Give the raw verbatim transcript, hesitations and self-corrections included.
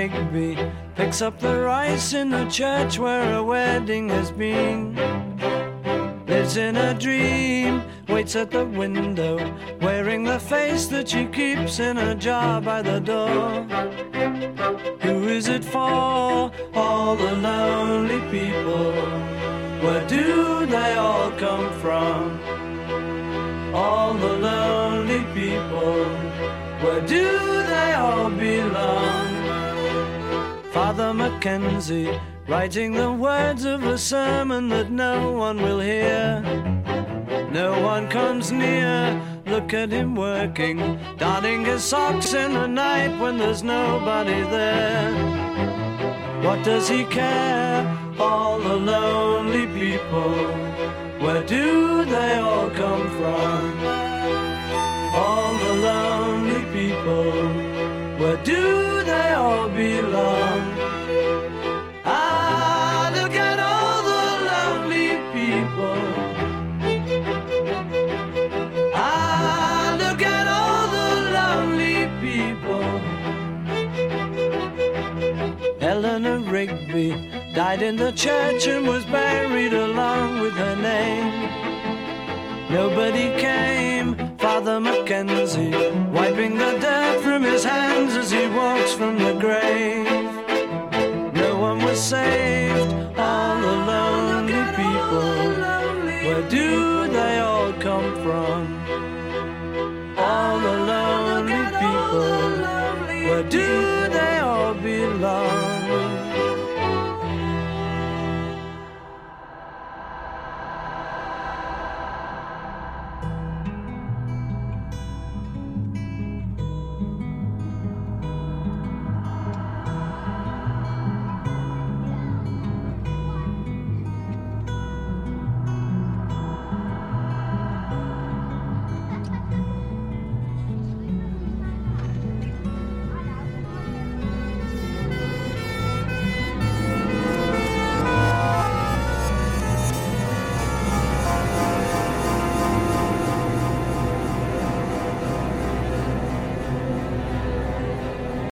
Rigby picks up the rice in the church where a wedding has been. Lives in a dream, waits at the window, wearing the face that she keeps in a jar by the door. Who is it for? All the lonely people. Where do they all come from? All the lonely people. Where do they all belong? Father Mackenzie, writing the words of a sermon that no one will hear. No one comes near, look at him working, darning his socks in the night when there's nobody there. What does he care? All the lonely people. Where do they all come from? All the lonely people. Where do they all belong? Ah, look at all the lonely people. Ah, look at all the lonely people. Eleanor Rigby died in the church and was buried along with her name. Nobody came, Father Mackenzie, wiping the dirt from his hands as he walks from the grave. No one was saved, all the lonely people. Where do they all come from? All the lonely people. Where do they all belong?